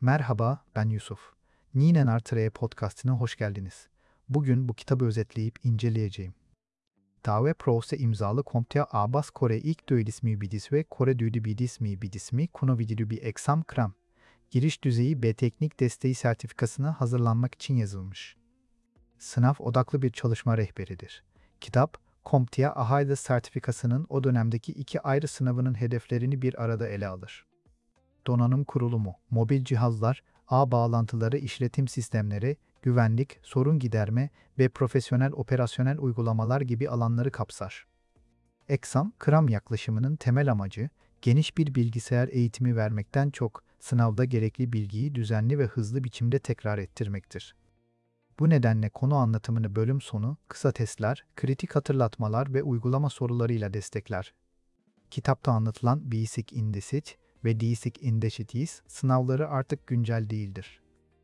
Merhaba, ben Yusuf. Ninen Artıraya podcastına hoş geldiniz. Bugün bu kitabı özetleyip inceleyeceğim. Dave Proust'e imzalı Comptia Abbas Kore ilk döydismi bidis ve Kore düğdü bidismi kuno vididü bir eksam kram. Giriş düzeyi B teknik desteği sertifikasına hazırlanmak için yazılmış. Sınav odaklı bir çalışma rehberidir. Kitap, Comptia AHAIDA sertifikasının o dönemdeki iki ayrı sınavının hedeflerini bir arada ele alır. Donanım kurulumu, mobil cihazlar, ağ bağlantıları, işletim sistemleri, güvenlik, sorun giderme ve profesyonel operasyonel uygulamalar gibi alanları kapsar. Exam-Kram yaklaşımının temel amacı, geniş bir bilgisayar eğitimi vermekten çok, sınavda gerekli bilgiyi düzenli ve hızlı biçimde tekrar ettirmektir. Bu nedenle konu anlatımını bölüm sonu, kısa testler, kritik hatırlatmalar ve uygulama sorularıyla destekler. Kitapta anlatılan Basic Indices ve Basic Indices sınavları artık güncel değildir.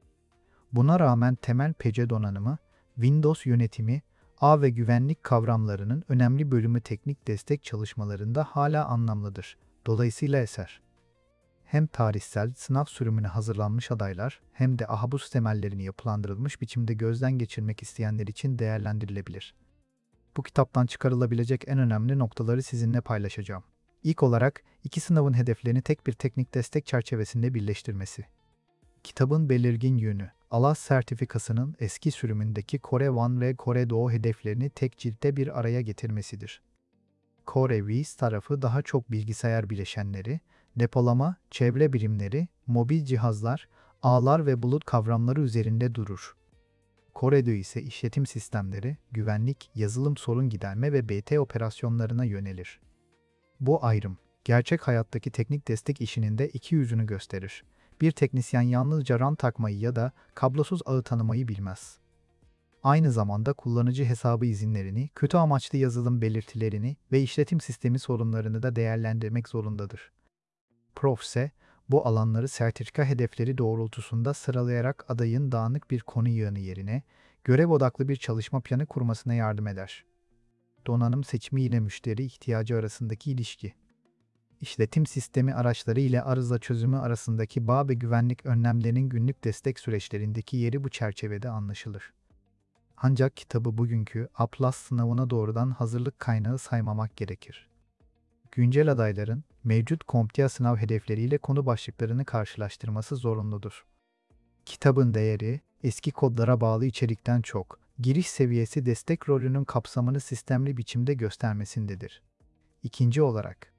Buna rağmen temel PC donanımı, Windows yönetimi, ağ ve güvenlik kavramlarının önemli bölümü teknik destek çalışmalarında hala anlamlıdır. Dolayısıyla eser, hem tarihsel sınav sürümüne hazırlanmış adaylar hem de AHBUS temellerini yapılandırılmış biçimde gözden geçirmek isteyenler için değerlendirilebilir. Bu kitaptan çıkarılabilecek en önemli noktaları sizinle paylaşacağım. İlk olarak iki sınavın hedeflerini tek bir teknik destek çerçevesinde birleştirmesi. Kitabın belirgin yönü, ALAS sertifikasının eski sürümündeki Kore One ve Kore Doğu hedeflerini tek ciltte bir araya getirmesidir. Kore VIS tarafı daha çok bilgisayar bileşenleri, depolama, çevre birimleri, mobil cihazlar, ağlar ve bulut kavramları üzerinde durur. Kore'de ise işletim sistemleri, güvenlik, yazılım sorun giderme ve BT operasyonlarına yönelir. Bu ayrım, gerçek hayattaki teknik destek işinin de iki yüzünü gösterir. Bir teknisyen yalnızca RAN takmayı ya da kablosuz ağı tanımayı bilmez. Aynı zamanda kullanıcı hesabı izinlerini, kötü amaçlı yazılım belirtilerini ve işletim sistemi sorunlarını da değerlendirmek zorundadır. Prof ise bu alanları sertifika hedefleri doğrultusunda sıralayarak adayın dağınık bir konu yığını yerine görev odaklı bir çalışma planı kurmasına yardım eder. Donanım seçimi ile müşteri ihtiyacı arasındaki ilişki. İşletim sistemi araçları ile arıza çözümü arasındaki bağ ve güvenlik önlemlerinin günlük destek süreçlerindeki yeri bu çerçevede anlaşılır. Ancak kitabı bugünkü A+ sınavına doğrudan hazırlık kaynağı saymamak gerekir. Güncel adayların mevcut Comptia sınav hedefleriyle konu başlıklarını karşılaştırması zorunludur. Kitabın değeri, eski kodlara bağlı içerikten çok, giriş seviyesi destek rolünün kapsamını sistemli biçimde göstermesindedir. İkinci olarak,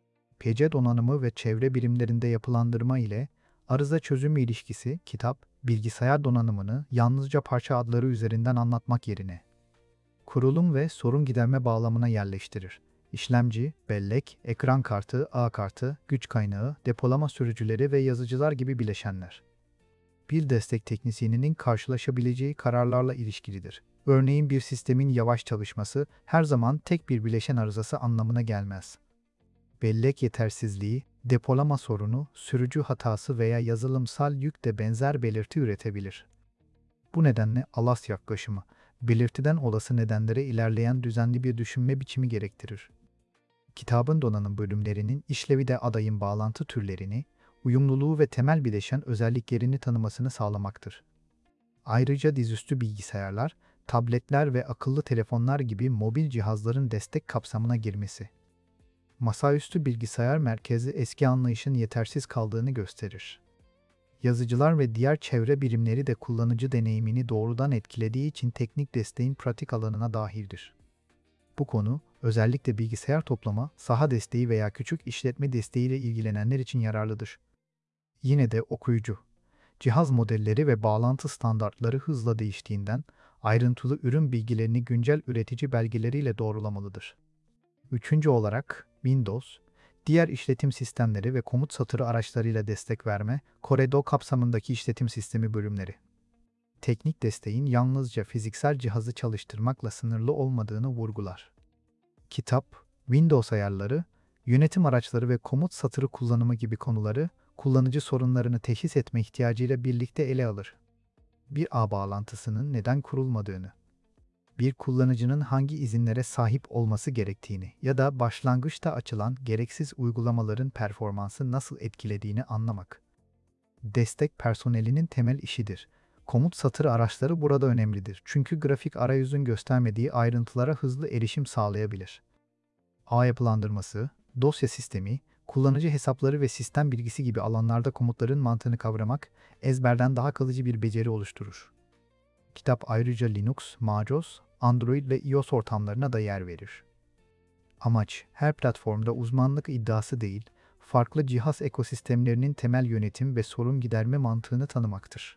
PC donanımı ve çevre birimlerinde yapılandırma ile arıza çözümü ilişkisi, kitap, bilgisayar donanımını yalnızca parça adları üzerinden anlatmak yerine kurulum ve sorun giderme bağlamına yerleştirir. İşlemci, bellek, ekran kartı, ağ kartı, güç kaynağı, depolama sürücüleri ve yazıcılar gibi bileşenler. Bir destek teknisyeninin karşılaşabileceği kararlarla ilişkilidir. Örneğin bir sistemin yavaş çalışması her zaman tek bir bileşen arızası anlamına gelmez. Bellek yetersizliği, depolama sorunu, sürücü hatası veya yazılımsal yük de benzer belirti üretebilir. Bu nedenle ALAS yaklaşımı, belirtiden olası nedenlere ilerleyen düzenli bir düşünme biçimi gerektirir. Kitabın donanım bölümlerinin işlevi de adayın bağlantı türlerini, uyumluluğu ve temel bileşen özelliklerini tanımasını sağlamaktır. Ayrıca dizüstü bilgisayarlar, tabletler ve akıllı telefonlar gibi mobil cihazların destek kapsamına girmesi. Masaüstü bilgisayar merkezli eski anlayışın yetersiz kaldığını gösterir. Yazıcılar ve diğer çevre birimleri de kullanıcı deneyimini doğrudan etkilediği için teknik desteğin pratik alanına dahildir. Bu konu, özellikle bilgisayar toplama, saha desteği veya küçük işletme desteğiyle ilgilenenler için yararlıdır. Yine de okuyucu, cihaz modelleri ve bağlantı standartları hızla değiştiğinden, ayrıntılı ürün bilgilerini güncel üretici belgeleriyle doğrulamalıdır. Üçüncü olarak, Windows, diğer işletim sistemleri ve komut satırı araçlarıyla destek verme, Corel kapsamındaki işletim sistemi bölümleri. Teknik desteğin yalnızca fiziksel cihazı çalıştırmakla sınırlı olmadığını vurgular. Kitap, Windows ayarları, yönetim araçları ve komut satırı kullanımı gibi konuları, kullanıcı sorunlarını teşhis etme ihtiyacıyla birlikte ele alır. Bir ağ bağlantısının neden kurulmadığını, bir kullanıcının hangi izinlere sahip olması gerektiğini ya da başlangıçta açılan gereksiz uygulamaların performansı nasıl etkilediğini anlamak. destek personelinin temel işidir. Komut satırı araçları burada önemlidir. Çünkü grafik arayüzün göstermediği ayrıntılara hızlı erişim sağlayabilir. Ağ yapılandırması, dosya sistemi, kullanıcı hesapları ve sistem bilgisi gibi alanlarda komutların mantığını kavramak, ezberden daha kalıcı bir beceri oluşturur. Kitap ayrıca Linux, MacOS, Android ve iOS ortamlarına da yer verir. Amaç, her platformda uzmanlık iddiası değil, farklı cihaz ekosistemlerinin temel yönetim ve sorun giderme mantığını tanımaktır.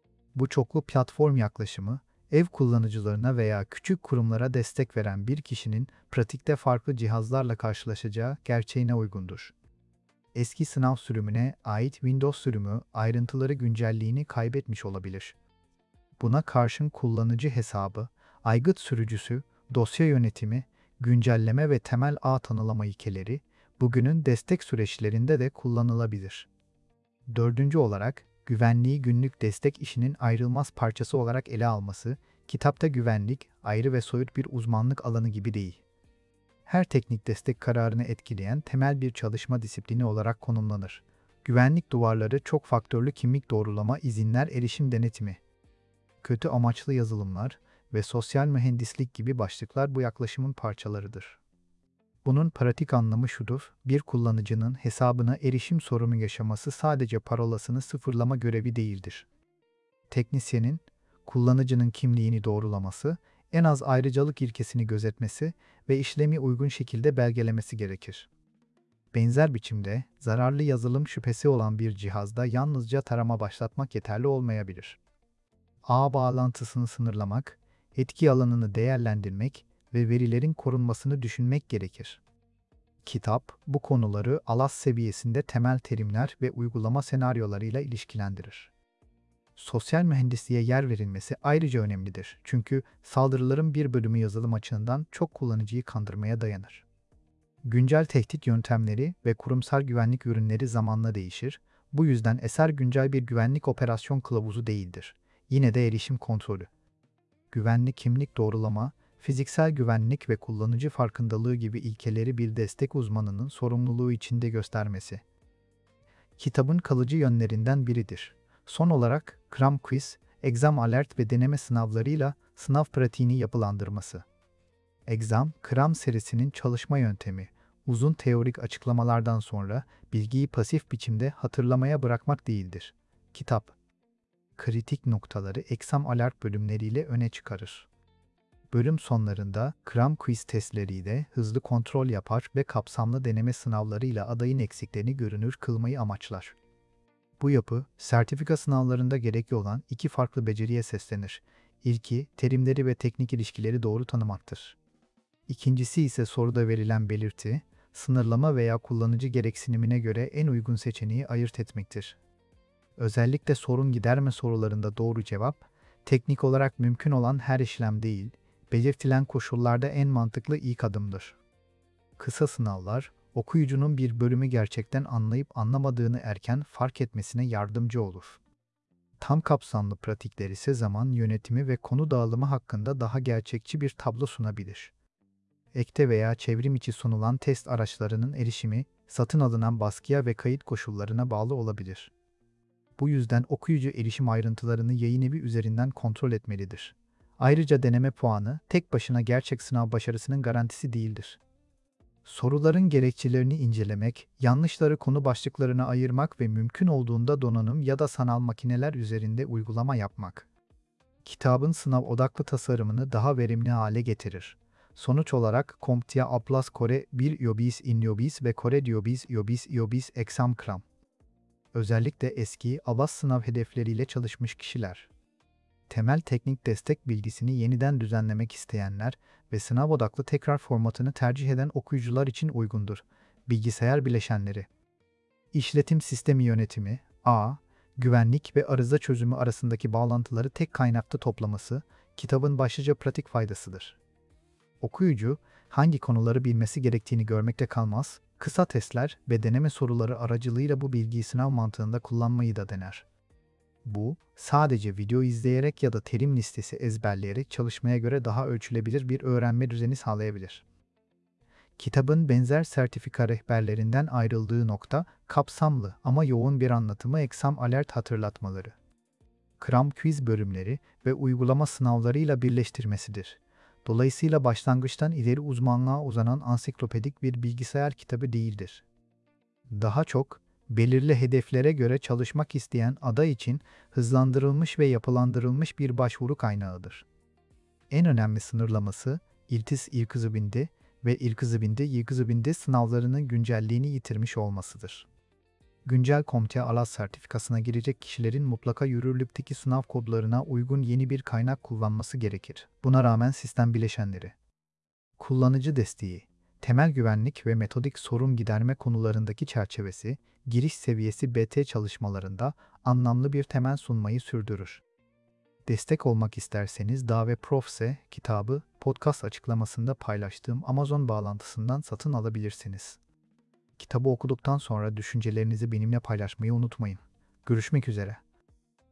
Bu çoklu platform yaklaşımı, ev kullanıcılarına veya küçük kurumlara destek veren bir kişinin pratikte farklı cihazlarla karşılaşacağı gerçeğine uygundur. Eski sınav sürümüne ait Windows sürümü ayrıntıları güncelliğini kaybetmiş olabilir. Buna karşın kullanıcı hesabı, aygıt sürücüsü, dosya yönetimi, güncelleme ve temel ağ tanılama ilkeleri bugünün destek süreçlerinde de kullanılabilir. Dördüncü olarak, güvenliği günlük destek işinin ayrılmaz parçası olarak ele alması, kitapta güvenlik, ayrı ve soyut bir uzmanlık alanı gibi değil. Her teknik destek kararını etkileyen temel bir çalışma disiplini olarak konumlanır. Güvenlik duvarları, çok faktörlü kimlik doğrulama, izinler, erişim denetimi, kötü amaçlı yazılımlar ve sosyal mühendislik gibi başlıklar bu yaklaşımın parçalarıdır. Bunun pratik anlamı şudur: bir kullanıcının hesabına erişim sorunu yaşaması sadece parolasını sıfırlama görevi değildir. Teknisyenin, kullanıcının kimliğini doğrulaması, en az ayrıcalık ilkesini gözetmesi ve işlemi uygun şekilde belgelemesi gerekir. Benzer biçimde, zararlı yazılım şüphesi olan bir cihazda yalnızca tarama başlatmak yeterli olmayabilir. Ağ bağlantısını sınırlamak, etki alanını değerlendirmek ve verilerin korunmasını düşünmek gerekir. Kitap, bu konuları ALAS seviyesinde temel terimler ve uygulama senaryolarıyla ilişkilendirir. Sosyal mühendisliğe yer verilmesi ayrıca önemlidir. Çünkü saldırıların bir bölümü yazılım açığından çok kullanıcıyı kandırmaya dayanır. Güncel tehdit yöntemleri ve kurumsal güvenlik ürünleri zamanla değişir. Bu yüzden eser güncel bir güvenlik operasyon kılavuzu değildir. Yine de erişim kontrolü, güvenlik kimlik doğrulama, fiziksel güvenlik ve kullanıcı farkındalığı gibi ilkeleri bir destek uzmanının sorumluluğu içinde göstermesi kitabın kalıcı yönlerinden biridir. Son olarak, Cram Quiz, Exam Alert ve deneme sınavlarıyla sınav pratiğini yapılandırması. Exam, Cram serisinin çalışma yöntemi, uzun teorik açıklamalardan sonra bilgiyi pasif biçimde hatırlamaya bırakmak değildir. Kitap, kritik noktaları Exam Alert bölümleriyle öne çıkarır. Bölüm sonlarında Cram Quiz testleriyle hızlı kontrol yapar ve kapsamlı deneme sınavlarıyla adayın eksiklerini görünür kılmayı amaçlar. Bu yapı, sertifika sınavlarında gerekli olan iki farklı beceriye seslenir. İlki, terimleri ve teknik ilişkileri doğru tanımaktır. İkincisi ise soruda verilen belirti, sınırlama veya kullanıcı gereksinimine göre en uygun seçeneği ayırt etmektir. Özellikle sorun giderme sorularında doğru cevap, teknik olarak mümkün olan her işlem değil, belirtilen koşullarda en mantıklı ilk adımdır. Kısa sınavlar, okuyucunun bir bölümü gerçekten anlayıp anlamadığını erken fark etmesine yardımcı olur. Tam kapsamlı pratikler ise zaman yönetimi ve konu dağılımı hakkında daha gerçekçi bir tablo sunabilir. Ekte veya çevrim içi sunulan test araçlarının erişimi, satın alınan baskıya ve kayıt koşullarına bağlı olabilir. Bu yüzden okuyucu erişim ayrıntılarını yayınevi üzerinden kontrol etmelidir. Ayrıca deneme puanı, tek başına gerçek sınav başarısının garantisi değildir. Soruların gerekçelerini incelemek, yanlışları konu başlıklarına ayırmak ve mümkün olduğunda donanım ya da sanal makineler üzerinde uygulama yapmak, kitabın sınav odaklı tasarımını daha verimli hale getirir. Sonuç olarak CompTIA Atlas Kore 1 Yobis in Yobis ve Kore Yobis Exam Cram. Özellikle eski ABAS sınav hedefleriyle çalışmış kişiler, temel teknik destek bilgisini yeniden düzenlemek isteyenler ve sınav odaklı tekrar formatını tercih eden okuyucular için uygundur. Bilgisayar bileşenleri, işletim sistemi yönetimi, ağ, güvenlik ve arıza çözümü arasındaki bağlantıları tek kaynakta toplaması, kitabın başlıca pratik faydasıdır. Okuyucu, hangi konuları bilmesi gerektiğini görmekte kalmaz, kısa testler ve deneme soruları aracılığıyla bu bilgiyi sınav mantığında kullanmayı da dener. Bu, sadece video izleyerek ya da terim listesi ezberleyerek çalışmaya göre daha ölçülebilir bir öğrenme düzeni sağlayabilir. Kitabın benzer sertifika rehberlerinden ayrıldığı nokta, kapsamlı ama yoğun bir anlatımı exam alert hatırlatmaları, kram quiz bölümleri ve uygulama sınavlarıyla birleştirmesidir. Dolayısıyla başlangıçtan ileri uzmanlığa uzanan ansiklopedik bir bilgisayar kitabı değildir. Daha çok, belirli hedeflere göre çalışmak isteyen aday için hızlandırılmış ve yapılandırılmış bir başvuru kaynağıdır. En önemli sınırlaması, İLTİS İlkızıbindi ve İlkızıbindi sınavlarının güncelliğini yitirmiş olmasıdır. Güncel CompTIA ALAS sertifikasına girecek kişilerin mutlaka yürürlükteki sınav kodlarına uygun yeni bir kaynak kullanması gerekir. Buna rağmen sistem bileşenleri, kullanıcı desteği, temel güvenlik ve metodik sorun giderme konularındaki çerçevesi, giriş seviyesi BT çalışmalarında anlamlı bir temel sunmayı sürdürür. Destek olmak isterseniz Da ve Profse kitabı podcast açıklamasında paylaştığım Amazon bağlantısından satın alabilirsiniz. Kitabı okuduktan sonra düşüncelerinizi benimle paylaşmayı unutmayın. Görüşmek üzere.